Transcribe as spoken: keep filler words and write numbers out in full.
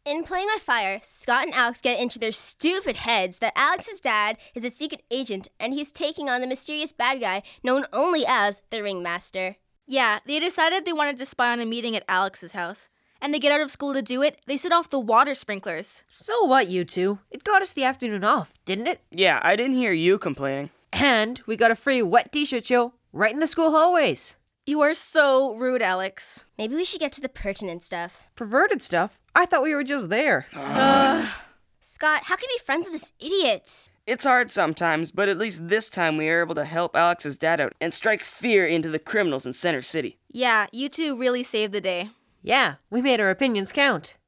In playing with fire, Scott and Alex get into their stupid heads that Alex's dad is a secret agent and he's taking on the mysterious bad guy known only as the Ringmaster. Yeah, they decided they wanted to spy on a meeting at Alex's house. And to get out of school to do it, they set off the water sprinklers. So what, you two? It got us the afternoon off, didn't it? Yeah, I didn't hear you complaining. And we got a free wet t-shirt show right in the school hallways. You are so rude, Alex. Maybe we should get to the pertinent stuff. Perverted stuff? I thought we were just there. Scott, how can you be friends with this idiot? It's hard sometimes, but at least this time we were able to help Alex's dad out and strike fear into the criminals in Center City. Yeah, you two really saved the day. Yeah, we made our opinions count.